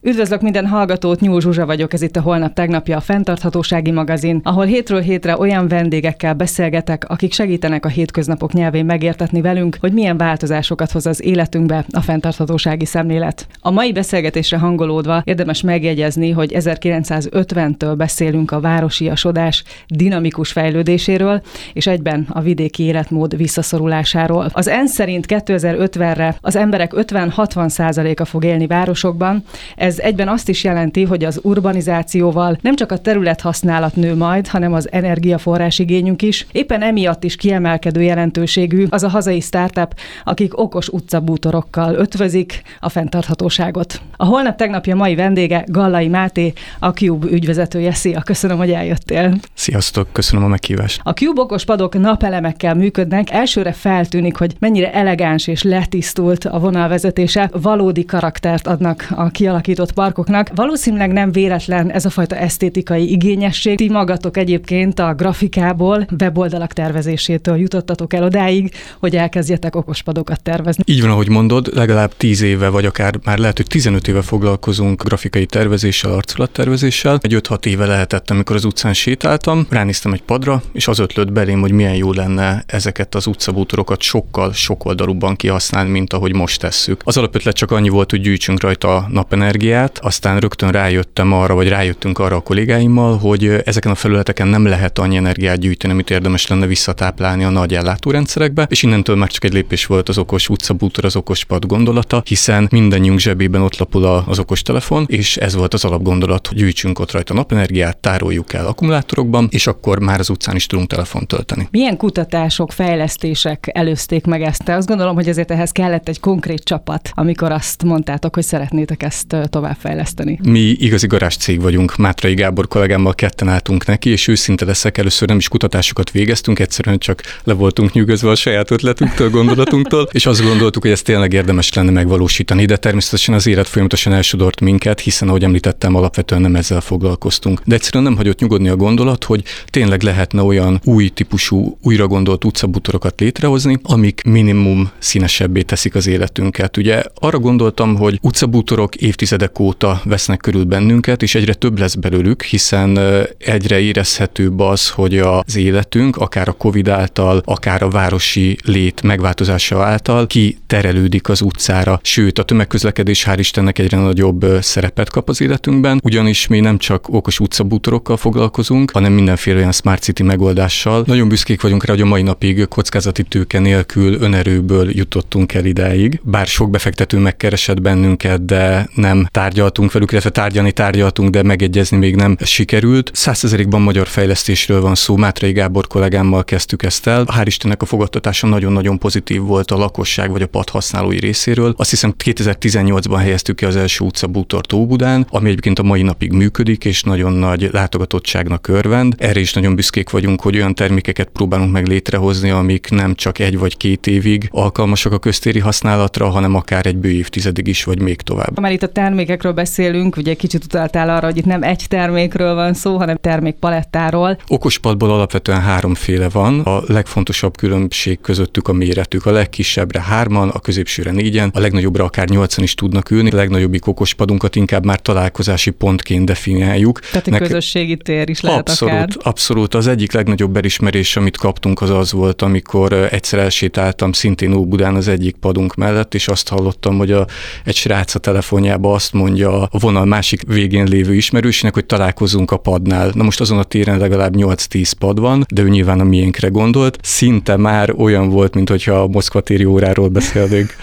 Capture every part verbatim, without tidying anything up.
Üdvözlök minden hallgatót, Nyúl Zsuzsa vagyok, ez itt a Holnap tegnapja, a fenntarthatósági magazin, ahol hétről hétre olyan vendégekkel beszélgetek, akik segítenek a hétköznapok nyelvén megértetni velünk, hogy milyen változásokat hoz az életünkbe a fenntarthatósági szemlélet. A mai beszélgetésre hangolódva érdemes megjegyezni, hogy ezerkilencszázötventől beszélünk a városiasodás dinamikus fejlődéséről, és egyben a vidéki életmód visszaszorulásáról. Az ENSZ szerint kétezer-ötvenre az emberek ötven-hatvan százaléka fog élni városokban. Ez Ez egyben azt is jelenti, hogy az urbanizációval nem csak a területhasználat nő majd, hanem az energiaforrás igényünk is. Éppen emiatt is kiemelkedő jelentőségű az a hazai startup, akik okos utcabútorokkal ötvözik a fenntarthatóságot. A Holnap tegnapja mai vendége Gallai Máté, a Cube ügyvezetője. Szia, köszönöm, hogy eljöttél. Sziasztok, köszönöm a meghívást. A Cube okos padok napelemekkel működnek. Elsőre feltűnik, hogy mennyire elegáns és letisztult a vonalvezetése, valódi karaktert adnak a kialakított parkoknak. Valószínűleg nem véletlen ez a fajta esztétikai igényesség. Ti magatok egyébként a grafikából, weboldalak tervezésétől jutottatok el odáig, hogy elkezdjetek okospadokat tervezni. Így van, ahogy mondod, legalább tíz éve, vagy akár már lehet, hogy tizenöt éve foglalkozunk grafikai tervezéssel, arculattervezéssel. Egy öt-hat éve lehetett, amikor az utcán sétáltam, ránéztem egy padra, és az ötlött belém, hogy milyen jó lenne ezeket az utcabútorokat sokkal sokoldalúbban kihasználni, mint ahogy most tesszük. Az alapötlet csak annyi volt, hogy gyűjtsünk rajta a napenergiát. Aztán rögtön rájöttem arra, vagy rájöttünk arra a kollégáimmal, hogy ezeken a felületeken nem lehet annyi energiát gyűjteni, amit érdemes lenne visszatáplálni a nagy ellátórendszerekbe, és innentől már csak egy lépés volt az okos utcabútor, az okos pad gondolata, hiszen mindannyiunk zsebében ott lapul az okos telefon, és ez volt az alapgondolat, hogy gyűjtsünk ott rajta napenergiát, tároljuk el akkumulátorokban, és akkor már az utcán is tudunk telefont tölteni. Milyen kutatások, fejlesztések előzték meg ezt? Azt gondolom, hogy azért ehhez kellett egy konkrét csapat, amikor azt mondtátok, hogy szeretnétek ezt továbbfejleszteni. Mi igazi garázscég vagyunk, Mátrai Gábor kollégámmal ketten álltunk neki, és őszinte leszek, először nem is kutatásokat végeztünk, egyszerűen csak le voltunk nyűgözve a saját ötletünktől, gondolatunktól, és azt gondoltuk, hogy ezt tényleg érdemes lenne megvalósítani, de természetesen az élet folyamatosan elsodort minket, hiszen ahogy említettem, alapvetően nem ezzel foglalkoztunk. De egyszerűen nem hagyott nyugodni a gondolat, hogy tényleg lehetne olyan új típusú, újra gondolt utcabútorokat létrehozni, amik minimum színesebbé teszik az életünket. Ugye arra gondoltam, hogy utcabútorok évtizedek óta vesznek körül bennünket, és egyre több lesz belőlük, hiszen egyre érezhetőbb az, hogy az életünk, akár a Covid által, akár a városi lét megváltozása által kiterelődik az utcára, sőt a tömegközlekedés hál' Istennek egyre nagyobb szerepet kap az életünkben, ugyanis mi nem csak okos utcabútorokkal foglalkozunk, hanem mindenféle olyan smart city megoldással. Nagyon büszkék vagyunk rá, hogy a mai napig kockázati tőke nélkül önerőből jutottunk el idáig, bár sok befektető megkeresett bennünket, de nem tárgyaltunk velük, illetve tárgyalni tárgyaltunk, de megegyezni még nem sikerült. Százszerzelékben magyar fejlesztésről van szó, Mátrai Gábor kollégámmal kezdtük ezt el. Hál' Istennek a fogadtatása nagyon-nagyon pozitív volt a lakosság vagy a pad használói részéről. Azt hiszem kétezer-tizennyolcban helyeztük ki az első utcabútort Óbudán, ami egyébként a mai napig működik, és nagyon nagy látogatottságnak örvend. Erre is nagyon büszkék vagyunk, hogy olyan termékeket próbálunk meg létrehozni, amik nem csak egy vagy két évig alkalmasak a köztéri használatra, hanem akár egy bő évtizedig is, vagy még tovább. Már itt a termékekről beszélünk, ugye kicsit utaltál arra, hogy itt nem egy termékről van szó, hanem termékpalettáról. Okospadból alapvetően háromféle van. A legfontosabb különbség közöttük a méretük. A legkisebbre hárman, a középsőre négyen, a legnagyobbra akár nyolcan is tudnak ülni. A legnagyobbik okospadunkat inkább már találkozási pontként definiáljuk. Tehát egy közösségi tér is lehet abszolút, akár. Abszolút. Az egyik legnagyobb elismerés, amit kaptunk, az az volt, amikor egyszer elsétáltam szintén Óbudán az egyik padunk mellett, és azt hallottam, hogy a, egy srác a telefonjába azt mondja a vonal másik végén lévő ismerősének, hogy találkozunk a padnál. Na most azon a téren legalább nyolc-tíz pad van, de ő nyilván a miénkre gondolt. Szinte már olyan volt, mint hogyha a Moszkva téri óráról beszélnénk.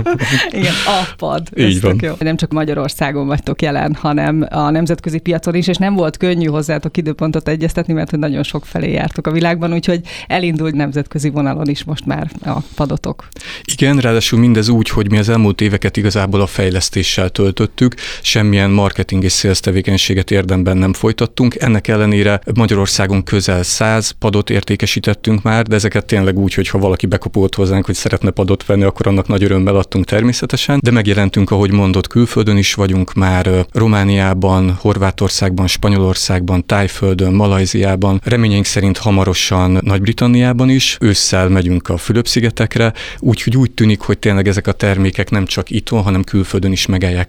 Igen, a pad. Így van. Jó. Nem csak Magyarországon vagytok jelen, hanem a nemzetközi piacon is, és nem volt könnyű hozzátok időpontot egyeztetni, mert hogy nagyon sok felé jártok a világban, úgyhogy elindult nemzetközi vonalon is most már a padotok. Igen, ráadásul mindez úgy, hogy mi az elmúlt éveket igazából a fejlesztéssel töltöttük, semmilyen marketing és sales tevékenységet érdemben nem folytattunk. Ennek ellenére Magyarországon közel száz padot értékesítettünk már, de ezeket tényleg úgy, hogy ha valaki bekopult hozzánk, hogy szeretne padot venni, akkor annak nagy örömmel adtunk természetesen. De megjelentünk, ahogy mondott, külföldön is vagyunk már, Romániában, Horvátországban, Spanyolországban, Tájföldön, Malajziában, reményeink szerint hamarosan Nagy-Britanniában is. Ősszel megyünk a Fülöp-szigetekre, úgyhogy úgy tűnik, hogy tényleg ezek a termékek nem csak itthon, hanem külföldön is megállják a helyüket.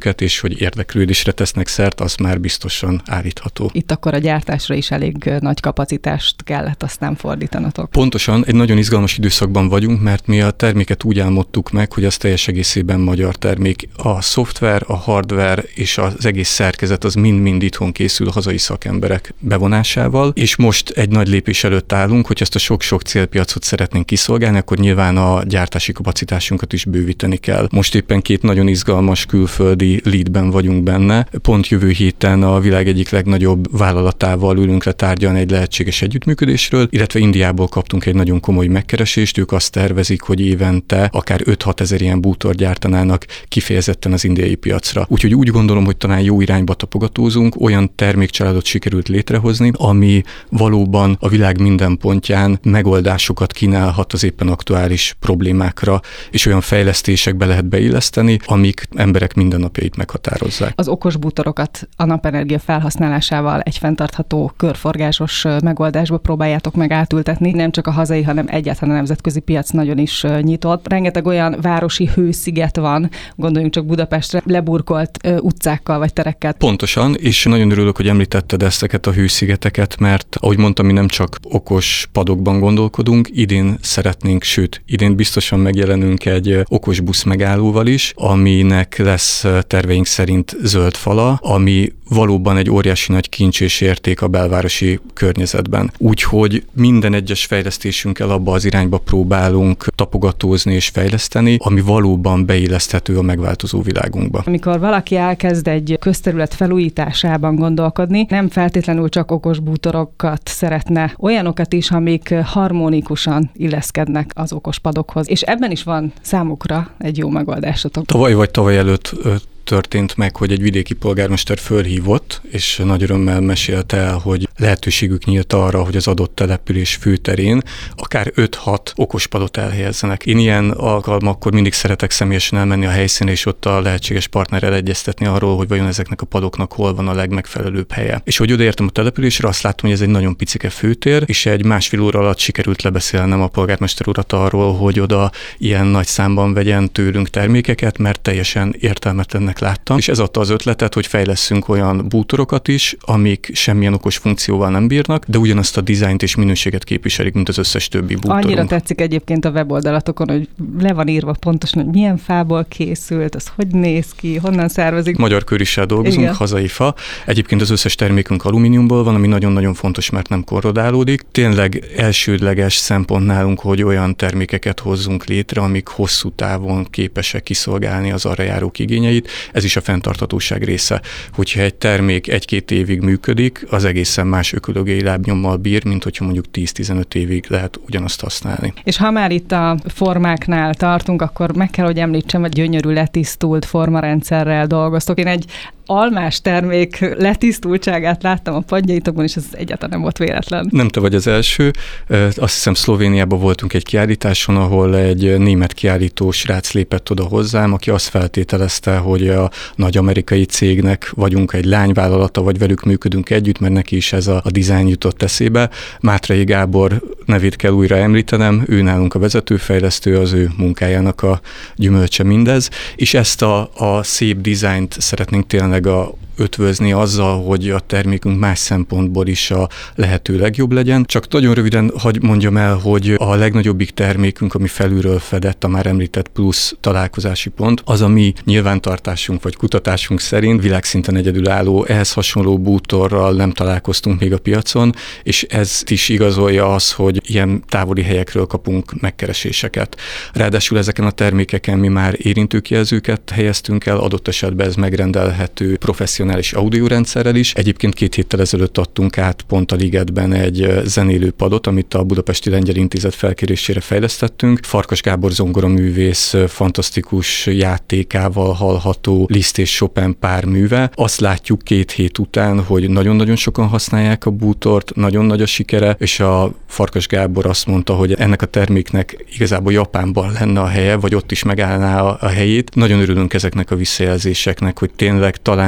termékünket, és hogy érdeklődésre tesznek szert, az már biztosan állítható. Itt akkor a gyártásra is elég nagy kapacitást kellett aztán fordítanatok. Pontosan, egy nagyon izgalmas időszakban vagyunk, mert mi a terméket úgy álmodtuk meg, hogy az teljes egészében magyar termék. A szoftver, a hardware és az egész szerkezet az mind-mind itthon készül hazai szakemberek bevonásával, és most egy nagy lépés előtt állunk, hogy ezt a sok-sok célpiacot szeretnénk kiszolgálni, akkor nyilván a gyártási kapacitásunkat is bővíteni kell. Most éppen két nagyon izgalmas külföldi leadben vagyunk benne. Pont jövő héten a világ egyik legnagyobb vállalatával ülünk le tárgyalni egy lehetséges együttműködésről, illetve Indiából kaptunk egy nagyon komoly megkeresést, ők azt tervezik, hogy évente akár öt-hat ezer ilyen bútort gyártanának kifejezetten az indiai piacra. Úgyhogy úgy gondolom, hogy talán jó irányba tapogatózunk, olyan termékcsaládot sikerült létrehozni, ami valóban a világ minden pontján megoldásokat kínálhat az éppen aktuális problémákra, és olyan fejlesztésekbe lehet beilleszteni, amik emberek mindennapjait meghatározzák. Az okos bútorokat a napenergia felhasználásával egy fenntartható körforgásos megoldásba próbáljátok meg átültetni. Nem csak a hazai, hanem egyáltalán a nemzetközi piac nagyon is nyitott. Rengeteg olyan városi hősziget van, gondoljunk csak Budapestre, leburkolt utcákkal vagy terekkel. Pontosan, és nagyon örülök, hogy említetted ezeket a hőszigeteket, mert ahogy mondtam, mi nem csak okos padokban gondolkodunk, idén szeretnénk, sőt, idén biztosan megjelenünk egy okos busz megállóval is, aminek lesz terveink szerint zöld fala, ami valóban egy óriási nagy kincs és érték a belvárosi környezetben. Úgyhogy minden egyes fejlesztésünkkel abba az irányba próbálunk tapogatózni és fejleszteni, ami valóban beilleszthető a megváltozó világunkba. Amikor valaki elkezd egy közterület felújításában gondolkodni, nem feltétlenül csak okos bútorokat szeretne, olyanokat is, amik harmonikusan illeszkednek az okos padokhoz. És ebben is van számukra egy jó megoldásotok. Tavaly vagy tavaly előtt történt meg, hogy egy vidéki polgármester fölhívott, és nagy örömmel mesélte el, hogy lehetőségük nyílt arra, hogy az adott település főterén akár öt-hat okospadot elhelyezzenek. Én ilyen alkalmakkor mindig szeretek személyesen elmenni a helyszínre, és ott a lehetséges partnerrel egyeztetni arról, hogy vajon ezeknek a padoknak hol van a legmegfelelőbb helye. És hogy odaértem a településre, azt láttam, hogy ez egy nagyon picike főtér, és egy másfél óra alatt sikerült lebeszélnem a polgármester urat arról, hogy oda ilyen nagy számban vegyen tőlünk termékeket, mert teljesen értelmetlennek láttam, és ez adta az ötletet, hogy fejlesszünk olyan bútorokat is, amik semmilyen okos funkcióval nem bírnak, de ugyanazt a dizájnt és minőséget képviselik, mint az összes többi bútorunk. Annyira tetszik egyébként a weboldalatokon, hogy le van írva pontosan, hogy milyen fából készült, az hogy néz ki, honnan származik. Magyar kőrissel dolgozunk, igen. Hazai fa. Egyébként az összes termékünk alumíniumból van, ami nagyon-nagyon fontos, mert nem korrodálódik. Tényleg elsődleges szempont nálunk, hogy olyan termékeket hozzunk létre, amik hosszú távon képesek kiszolgálni az arra járók igényeit. Ez is a fenntarthatóság része. Hogyha egy termék egy-két évig működik, az egészen más ökológiai lábnyommal bír, mint hogyha mondjuk tíz-tizenöt évig lehet ugyanazt használni. És ha már itt a formáknál tartunk, akkor meg kell, hogy említsem, hogy gyönyörű letisztult formarendszerrel dolgoztok. Én egy almás termék letisztultságát láttam a padjaitokban, és ez egyáltalán nem volt véletlen. Nem te vagy az első. Azt hiszem Szlovéniában voltunk egy kiállításon, ahol egy német kiállító srác lépett oda hozzám, aki azt feltételezte, hogy a nagy amerikai cégnek vagyunk egy lányvállalata, vagy velük működünk együtt, mert neki is ez a, a dizájn jutott eszébe. Mátrai Gábor nevét kell újra említenem, ő nálunk a vezetőfejlesztő, az ő munkájának a gyümölcse mindez, és ezt a, a szép dizájnt szeretnénk tényleg a ötvözni azzal, hogy a termékünk más szempontból is a lehető legjobb legyen. Csak nagyon röviden hadd mondjam el, hogy a legnagyobbik termékünk, ami felülről fedett, a már említett plusz találkozási pont, az a mi nyilvántartásunk vagy kutatásunk szerint világszinten egyedülálló, ehhez hasonló bútorral nem találkoztunk még a piacon, és ez is igazolja az, hogy ilyen távoli helyekről kapunk megkereséseket. Ráadásul ezeken a termékeken mi már érintőkijelzőket helyeztünk el, adott esetben ez megrendelhető professzionális audiórendszerrel is. Egyébként két héttel ezelőtt adtunk át pont a Ligetben egy zenélő padot, amit a Budapesti Lengyel Intézet felkérésére fejlesztettünk. Farkas Gábor zongoraművész fantasztikus játékával hallható Liszt és Chopin pár műve. Azt látjuk két hét után, hogy nagyon-nagyon sokan használják a bútort, nagyon nagy a sikere, és a Farkas Gábor azt mondta, hogy ennek a terméknek igazából Japánban lenne a helye, vagy ott is megállná a helyét. Nagyon örülünk ezeknek a visszajelzéseknek, hogy tényleg talán sikerül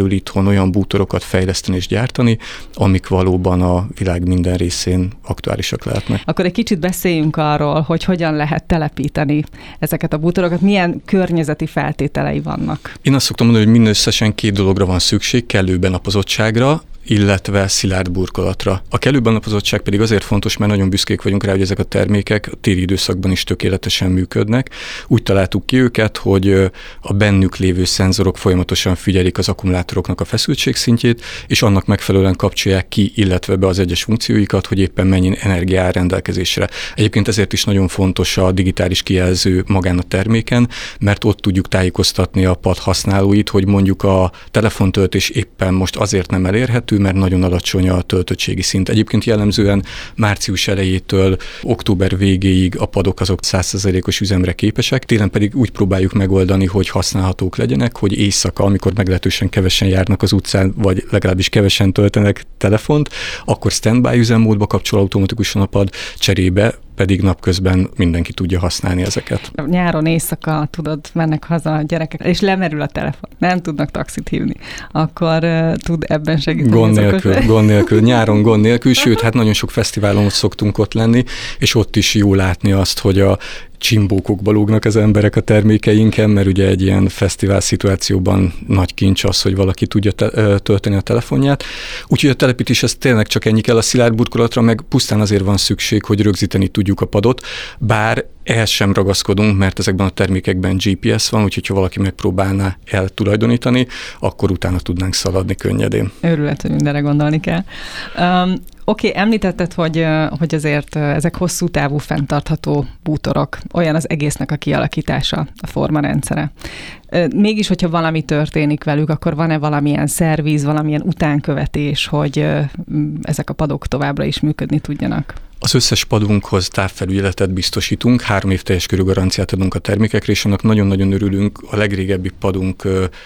sikerül itthon olyan bútorokat fejleszteni és gyártani, amik valóban a világ minden részén aktuálisak lehetnek. Akkor egy kicsit beszéljünk arról, hogy hogyan lehet telepíteni ezeket a bútorokat, milyen környezeti feltételei vannak. Én azt szoktam mondani, hogy mindösszesen két dologra van szükség, kellő benapozottságra, illetve szilárd burkolatra. A kellő benapozottság pedig azért fontos, mert nagyon büszkék vagyunk rá, hogy ezek a termékek a téli időszakban is tökéletesen működnek. Úgy találtuk ki őket, hogy a bennük lévő szenzorok folyamatosan figyelik az akkumulátoroknak a feszültségszintjét, és annak megfelelően kapcsolják ki, illetve be az egyes funkcióikat, hogy éppen mennyi energia áll rendelkezésre. Egyébként ezért is nagyon fontos a digitális kijelző magán a terméken, mert ott tudjuk tájékoztatni a pad használóit, hogy mondjuk a telefontöltés éppen most azért nem elérhető, mert nagyon alacsony a töltöttségi szint. Egyébként jellemzően március elejétől október végéig a padok azok száz százalékos üzemre képesek, télen pedig úgy próbáljuk megoldani, hogy használhatók legyenek, hogy éjszaka, amikor meglehetősen kevesen járnak az utcán, vagy legalábbis kevesen töltenek telefont, akkor standby üzemmódba kapcsol automatikusan a pad, cserébe pedig napközben mindenki tudja használni ezeket. Nyáron éjszaka, tudod, mennek haza a gyerekek, és lemerül a telefon, nem tudnak taxit hívni, akkor uh, tud ebben segíteni. Gond nélkül, gond nélkül, nyáron gond nélkül, sőt, hát nagyon sok fesztiválon szoktunk ott lenni, és ott is jó látni azt, hogy a csimbókokba lógnak az emberek a termékeinken, mert ugye egy ilyen fesztivál szituációban nagy kincs az, hogy valaki tudja te- tölteni a telefonját. Úgyhogy a telepítés ez tényleg csak ennyi kell, a szilárd burkolatra meg pusztán azért van szükség, hogy rögzíteni tudjuk a padot, bár ehhez sem ragaszkodunk, mert ezekben a termékekben gé pé es van, úgyhogy ha valaki megpróbálná eltulajdonítani, akkor utána tudnánk szaladni könnyedén. Őrület, hogy mindenre gondolni kell. Um, Oké, okay, említetted, hogy, hogy azért ezek hosszú távú fenntartható bútorok, olyan az egésznek a kialakítása, a formarendszere. Mégis, hogyha valami történik velük, akkor van-e valamilyen szerviz, valamilyen utánkövetés, hogy ezek a padok továbbra is működni tudjanak? Az összes padunkhoz távfelügyeletet biztosítunk, három év teljes körű garanciát adunk a termékekre, és annak nagyon-nagyon örülünk. A legrégebbi padunk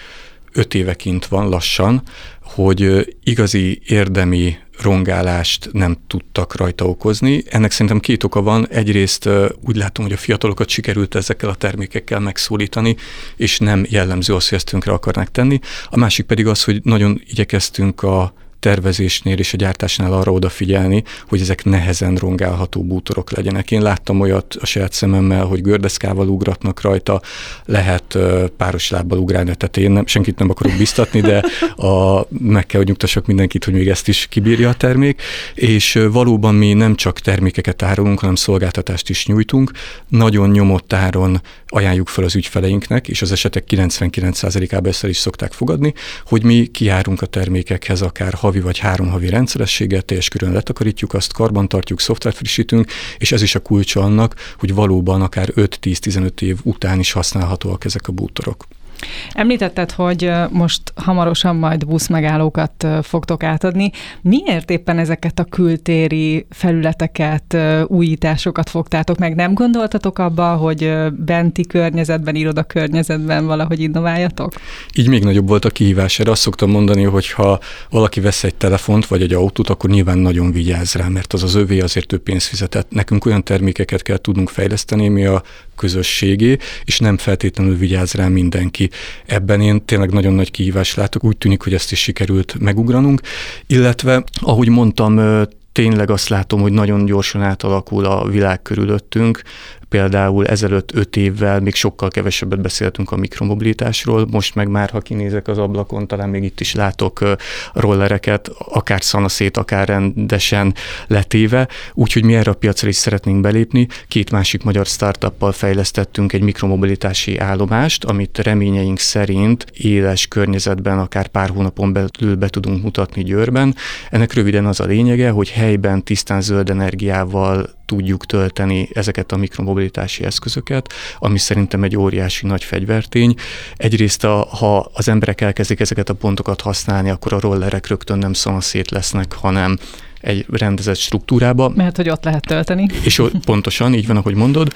öt éve kint van lassan, hogy igazi érdemi rongálást nem tudtak rajta okozni. Ennek szerintem két oka van. Egyrészt úgy látom, hogy a fiatalokat sikerült ezekkel a termékekkel megszólítani, és nem jellemző az, hogy ezt tönkre akarnák tenni. A másik pedig az, hogy nagyon igyekeztünk a tervezésnél és a gyártásnál arra odafigyelni, hogy ezek nehezen rongálható bútorok legyenek. Én láttam olyat a saját szememmel, hogy gördeszkával ugratnak rajta, lehet páros lábbal ugrálni a tetején, nem, senkit nem akarok biztatni, de a, meg kell, hogy nyugtassak mindenkit, hogy még ezt is kibírja a termék, és valóban mi nem csak termékeket árulunk, hanem szolgáltatást is nyújtunk. Nagyon nyomott áron ajánljuk fel az ügyfeleinknek, és az esetek kilencvenkilenc százalékában ezt el is szokták fogadni, hogy mi kijárunk a termékekhez akár havi vagy három havi rendszerességgel, teljes körön letakarítjuk, azt karbantartjuk, szoftvert frissítünk, és ez is a kulcsa annak, hogy valóban akár öt-tíz-tizenöt év után is használhatóak ezek a bútorok. Említetted, hogy most hamarosan majd buszmegállókat fogtok átadni. Miért éppen ezeket a kültéri felületeket, újításokat fogtátok meg? Nem gondoltatok abba, hogy benti környezetben, iroda környezetben valahogy innováljatok? Így még nagyobb volt a kihívás. Erre azt szoktam mondani, hogy ha valaki vesz egy telefont vagy egy autót, akkor nyilván nagyon vigyáz rá, mert az az övé, azért több pénzt fizetett. Nekünk olyan termékeket kell tudnunk fejleszteni, mi a közösségé, és nem feltétlenül vigyáz rá mindenki. Ebben én tényleg nagyon nagy kihívást látok, úgy tűnik, hogy ezt is sikerült megugranunk, illetve, ahogy mondtam, tényleg azt látom, hogy nagyon gyorsan átalakul a világ körülöttünk. Például ezelőtt öt évvel még sokkal kevesebbet beszéltünk a mikromobilitásról, most meg már, ha kinézek az ablakon, talán még itt is látok rollereket, akár szanaszét, akár rendesen letéve, úgyhogy mi erre a piacra is szeretnénk belépni. Két másik magyar startuppal fejlesztettünk egy mikromobilitási állomást, amit reményeink szerint éles környezetben akár pár hónapon belül be tudunk mutatni Győrben. Ennek röviden az a lényege, hogy helyben tisztán zöld energiával tudjuk tölteni ezeket a mikromobilitási eszközöket, ami szerintem egy óriási nagy fegyvertény. Egyrészt, a, ha az emberek elkezdik ezeket a pontokat használni, akkor a rollerek rögtön nem szanaszét lesznek, hanem egy rendezett struktúrába. Mert hogy ott lehet tölteni. És pontosan, így van, ahogy mondod,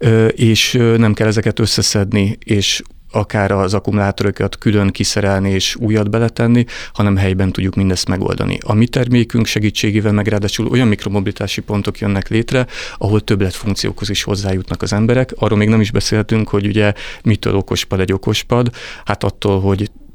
és nem kell ezeket összeszedni, és akár az akkumulátorokat külön kiszerelni és újat beletenni, hanem helyben tudjuk mindezt megoldani. A mi termékünk segítségével meg ráadásul olyan mikromobilitási pontok jönnek létre, ahol többletfunkciókhoz is hozzájutnak az emberek. Arról még nem is beszéltünk, hogy ugye mitől okospad egy okospad, hát attól, hogy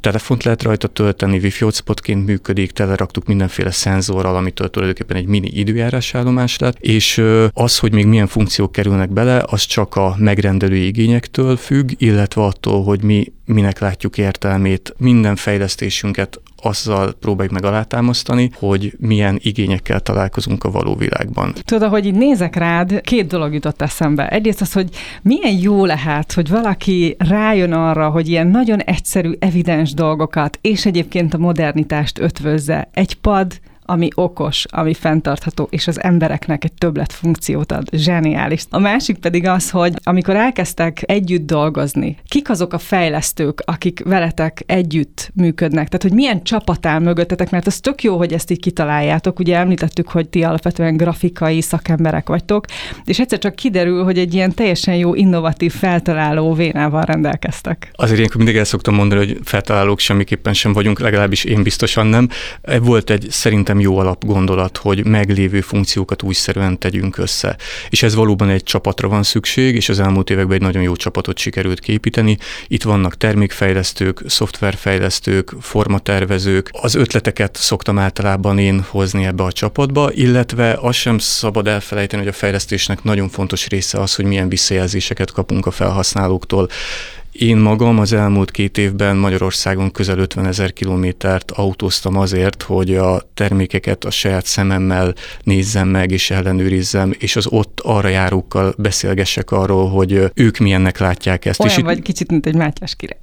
telefont lehet rajta tölteni, wifi hotspotként működik, teleraktuk mindenféle szenzorral, amitől tulajdonképpen egy mini időjárásállomás lett, és az, hogy még milyen funkciók kerülnek bele, az csak a megrendelői igényektől függ, illetve attól, hogy mi minek látjuk értelmét, minden fejlesztésünket azzal próbáljuk meg alátámasztani, hogy milyen igényekkel találkozunk a való világban. Tudod, hogy így nézek rád, két dolog jutott eszembe. Egyrészt az, hogy milyen jó lehet, hogy valaki rájön arra, hogy ilyen nagyon egyszerű, evidens dolgokat, és egyébként a modernitást ötvözze. Egy pad, ami okos, ami fenntartható, és az embereknek egy többlet funkciót ad. Zseniális. A másik pedig az, hogy amikor elkezdtek együtt dolgozni, kik azok a fejlesztők, akik veletek együtt működnek? Tehát, hogy milyen csapat áll mögöttetek, mert az tök jó, hogy ezt így kitaláljátok. Ugye említettük, hogy ti alapvetően grafikai szakemberek vagytok, és egyszer csak kiderül, hogy egy ilyen teljesen jó, innovatív, feltaláló vénával rendelkeztek. Azért ilyenkor mindig el szoktam mondani, hogy feltalálók semmiképpen sem vagyunk, legalábbis én biztosan nem. Volt egy szerintem jó alapgondolat, hogy meglévő funkciókat újszerűen tegyünk össze. És ez valóban egy csapatra van szükség, és az elmúlt években egy nagyon jó csapatot sikerült képíteni. Itt vannak termékfejlesztők, szoftverfejlesztők, formatervezők. Az ötleteket szoktam általában én hozni ebbe a csapatba, illetve azt sem szabad elfelejteni, hogy a fejlesztésnek nagyon fontos része az, hogy milyen visszajelzéseket kapunk a felhasználóktól. Én magam az elmúlt két évben Magyarországon közel ötvenezer kilométert autóztam azért, hogy a termékeket a saját szememmel nézzem meg és ellenőrizzem, és az ott arra járókkal beszélgessek arról, hogy ők milyennek látják ezt. Olyan és vagy itt... kicsit, mint egy Mátyás király.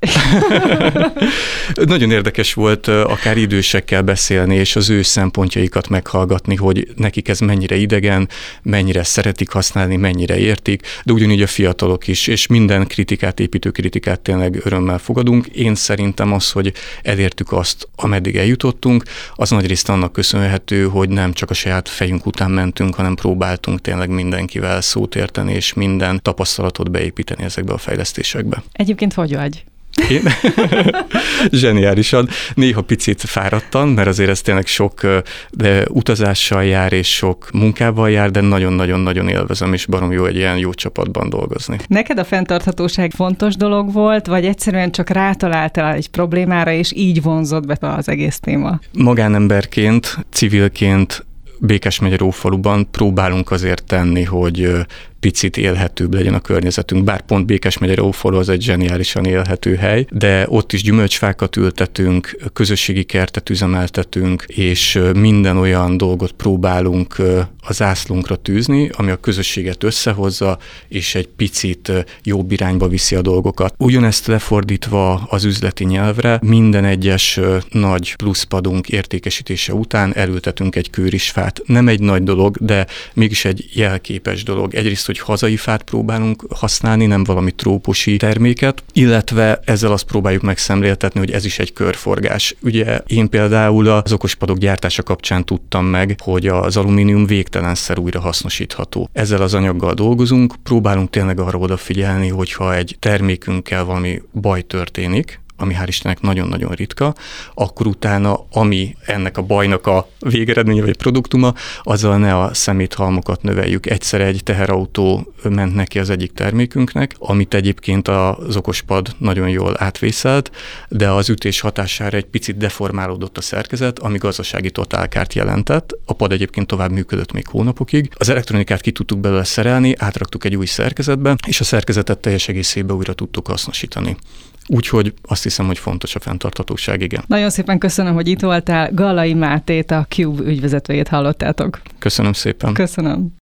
Nagyon érdekes volt akár idősekkel beszélni, és az ő szempontjaikat meghallgatni, hogy nekik ez mennyire idegen, mennyire szeretik használni, mennyire értik, de ugyanígy a fiatalok is, és minden kritikát, építő kritikát tényleg örömmel fogadunk. Én szerintem az, hogy elértük azt, ameddig eljutottunk, az nagyrészt annak köszönhető, hogy nem csak a saját fejünk után mentünk, hanem próbáltunk tényleg mindenkivel szót érteni, és minden tapasztalatot beépíteni ezekbe a fejlesztésekbe. Egyébként hogy vagy? Én? Zseniálisan. Néha picit fáradtan, mert azért ez tényleg sok de utazással jár, és sok munkával jár, de nagyon-nagyon-nagyon élvezem, és barom jó egy ilyen jó csapatban dolgozni. Neked a fenntarthatóság fontos dolog volt, vagy egyszerűen csak rátaláltál egy problémára, és így vonzott be az egész téma? Magánemberként, civilként Békesmegye-Ófaluban próbálunk azért tenni, hogy picit élhetőbb legyen a környezetünk, bár pont Békesmegye-Ófalu az egy zseniálisan élhető hely, de ott is gyümölcsfákat ültetünk, közösségi kertet üzemeltetünk, és minden olyan dolgot próbálunk a zászlónkra tűzni, ami a közösséget összehozza, és egy picit jobb irányba viszi a dolgokat. Ugyanezt lefordítva az üzleti nyelvre, minden egyes nagy pluszpadunk értékesítése után elültetünk egy kőrisfát. Nem egy nagy dolog, de mégis egy jelképes dolog. Egyrészt, hogy hazai fát próbálunk használni, nem valami trópusi terméket, illetve ezzel azt próbáljuk megszemléltetni, hogy ez is egy körforgás. Ugye én például az okospadok gyártása kapcsán tudtam meg, hogy az alumínium végtelenszer újra hasznosítható. Ezzel az anyaggal dolgozunk, próbálunk tényleg arra odafigyelni, hogyha egy termékünkkel valami baj történik, ami hál' Istennek nagyon-nagyon ritka, akkor utána, ami ennek a bajnak a végeredménye vagy produktuma, azzal ne a szeméthalmokat növeljük. Egyszer egy teherautó ment neki az egyik termékünknek, amit egyébként az okospad nagyon jól átvészelt, de az ütés hatására egy picit deformálódott a szerkezet, ami gazdasági totálkárt jelentett. A pad egyébként tovább működött még hónapokig. Az elektronikát ki tudtuk belőle szerelni, átraktuk egy új szerkezetbe, és a szerkezetet teljes egészében újra tudtuk hasznosítani. Úgyhogy azt hiszem, hogy fontos a fenntarthatóság, igen. Nagyon szépen köszönöm, hogy itt voltál. Gallai Mátét, a Cube ügyvezetőjét hallottátok. Köszönöm szépen. Köszönöm.